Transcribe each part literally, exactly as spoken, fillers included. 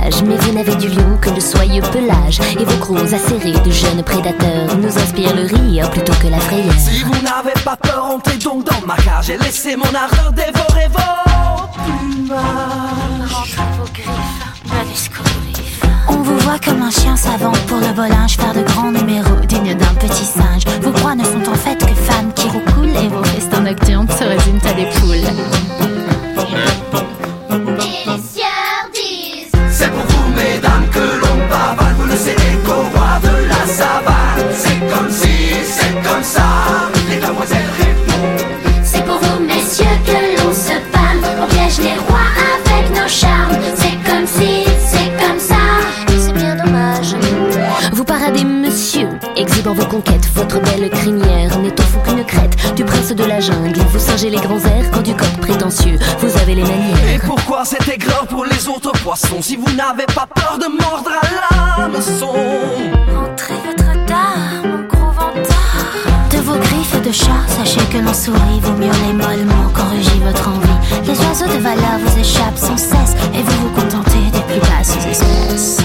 sauvage, mais vous n'avez du lion que le soyeux pelage. Et vos crocs acérés de jeunes prédateurs nous inspirent le rire plutôt que la frayeur. Si vous n'avez pas peur, entrez donc dans ma cage et laissez mon ardeur dévorer vos plumages. Rentrez vos griffes, allez scourif. On vous voit comme un chien savant pour le bolinge, faire de grands numéros dignes d'un petit singe. Vos proies ne sont en fait que femmes qui roucoulent, et vos festins nocturnes se résument à des poules. C'est pour vous, mesdames, que l'on bavale. Vous le cédez qu'au roi de la savane. C'est comme si, c'est comme ça, les demoiselles répondent. C'est pour vous, messieurs, que l'on se pâme. On piège les rois avec nos charmes. C'est comme si, c'est comme ça, c'est bien dommage. Vous paradez, monsieur, exhibant vos conquêtes. Votre belle crinière n'est au fond qu'une crête du prince de la jungle. Vous singez les grands airs quand du coq prétentieux vous avez les manières. Et pourquoi cette aigreur pour les autres poissons? Si vous n'avez pas peur de mordre à l'hameçon. Montrez votre dard, mon gros vantard. De vos griffes de chat, sachez que l'on sourit vaut mieux les mollement quand rugit votre envie. Les oiseaux de valeur vous échappent sans cesse, et vous vous contentez des plus basses espèces.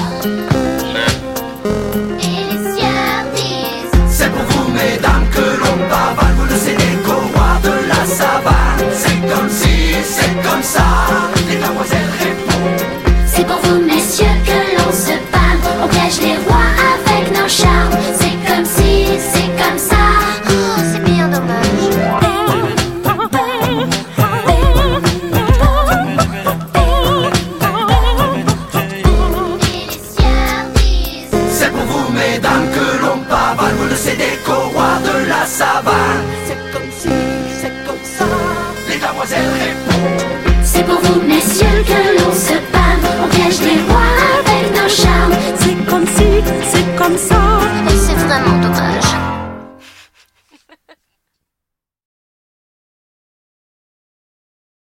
C'est pour vous, mesdames, que l'on bavale. Vous le cédez qu'au roi de la savane. C'est comme si, c'est comme ça, les demoiselles répondent. C'est pour vous, messieurs, que l'on se pâme. On piège les rois avec nos charmes. C'est comme si, c'est comme ça, oh, c'est bien dommage. C'est pour vous, mesdames, que l'on bavale. Vous le cédez qu'au roi de la savane. C'est comme si, c'est comme ça, les demoiselles répondent. C'est pour vous, messieurs, que l'on se pâme.